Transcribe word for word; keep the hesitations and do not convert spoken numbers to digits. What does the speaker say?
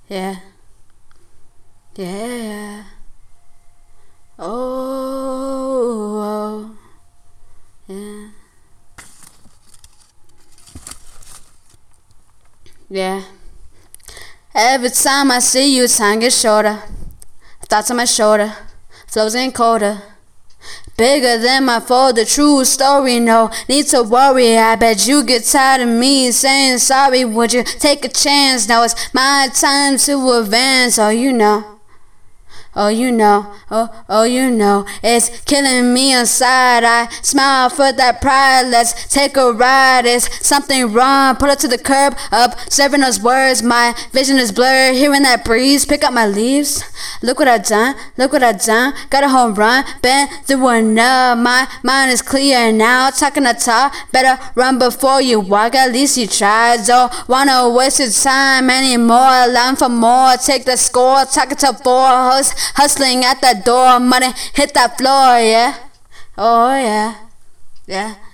Yeah. Yeah. Oh, oh. Yeah. Yeah. Every time I see you, time gets shorter. Thoughts on my shoulder, flows in colder. Bigger than my folder, true story, no need to worry. I bet you get tired of me saying sorry. Would you take a chance? Now it's my time to advance. Oh, you know. Oh, you know, oh, oh, you know, it's killing me inside. I smile for that pride. Let's take a ride. Is something wrong? Pull it to the curb, observing those words. My vision is blurred, hearing that breeze. Pick up my leaves. Look what I done, look what I done. Got a home run, been through enough. My mind is clear now. Talking to talk, better run before you walk. At least you tried. Don't wanna waste your time anymore. Line for more, take the score. Talking to four hosts. Hustling at that door, money hit that floor, yeah. Oh yeah, yeah.